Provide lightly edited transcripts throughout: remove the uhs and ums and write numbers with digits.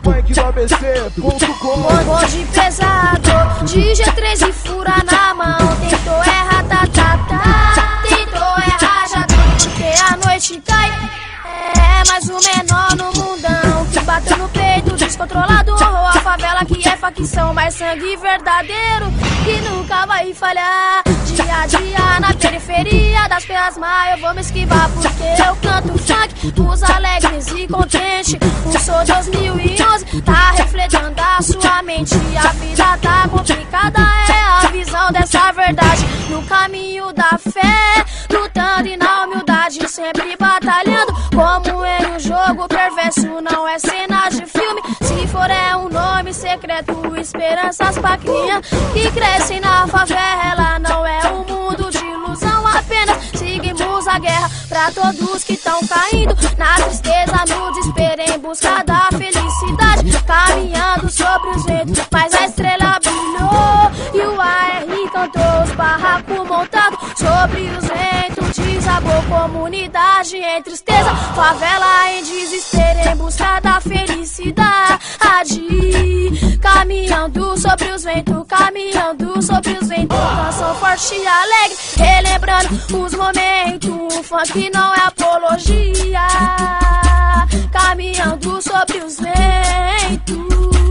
Bonde pesado, de G3 e fura na mão. Tentou errar, tentou errar, já porque a noite cai. É mais um menor no mundão que bateu no peito, descontrolado. A favela que é facção, mas sangue verdadeiro que nunca vai falhar. Dia a dia na periferia das Peasma eu vou me esquivar, porque eu canto funk, os alegres e contentes. O Sou 2011 tá refletindo a sua mente. A vida tá complicada, é a visão dessa verdade. No caminho da fé, lutando e na humildade, sempre batalhando como em um jogo perverso. Não é cena de filme, se for é um nome secreto. Esperanças pra criança que crescem na favela. Não é um mundo de ilusão, apenas seguimos a guerra. Pra todos que tão caindo na tristeza, no desespero, em busca da felicidade, caminhando sobre os ventos, mas a estrela brilhou e o AR cantou. Os barracos montados sobre os ventos, desabou comunidade em tristeza, favela em desespero, em busca da felicidade, caminhando sobre os ventos, caminhando sobre os ventos. Canção forte e alegre, relembrando os momentos. O funk não é apologia, caminhando sobre os ventos.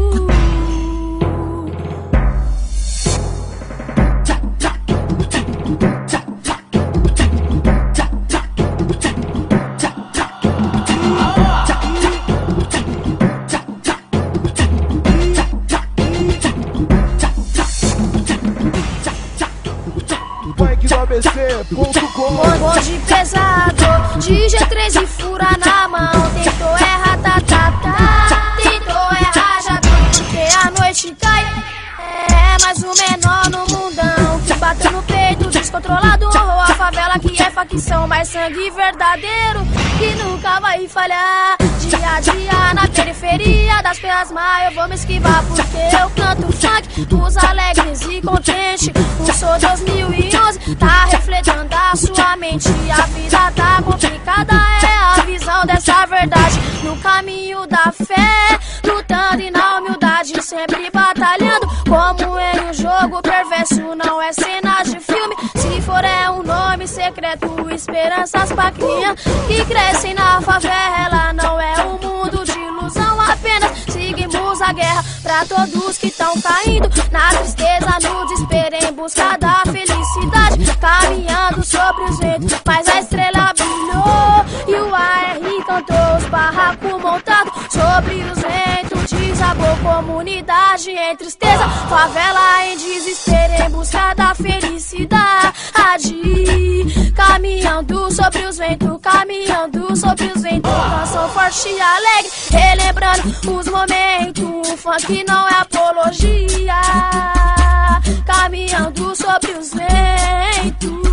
Bonde pesado, de G3 e fura na mão. Tentou errar, tentou errar, já porque a noite cai. É mais um menor no mundão que bateu no peito, descontrolado. A favela que é facção, mas sangue verdadeiro que nunca vai falhar. Dia a dia na periferia das Peasma eu vou me esquivar, porque eu canto funk, os alegres e contentes. O Sou 2011 tá refletindo a sua mente. A vida tá complicada, é a visão dessa verdade. No caminho da fé, lutando e na humildade, sempre batalhando como em um jogo perverso. Não é cena de filme, se for é um nome secreto. Esperanças pra criança que crescem na favela. Não é um mundo de ilusão, apenas seguimos a guerra. Pra todos que tão caindo na tristeza, no desespero, em busca da felicidade, caminhando sobre os ventos, mas a estrela brilhou e o AR cantou. Os barracos montados sobre os ventos, desabou comunidade em tristeza, favela em desespero, em busca da felicidade, caminhando sobre os ventos, caminhando sobre os ventos. Canção forte e alegre, relembrando os momentos. O funk não é apologia, caminhando sobre os ventos.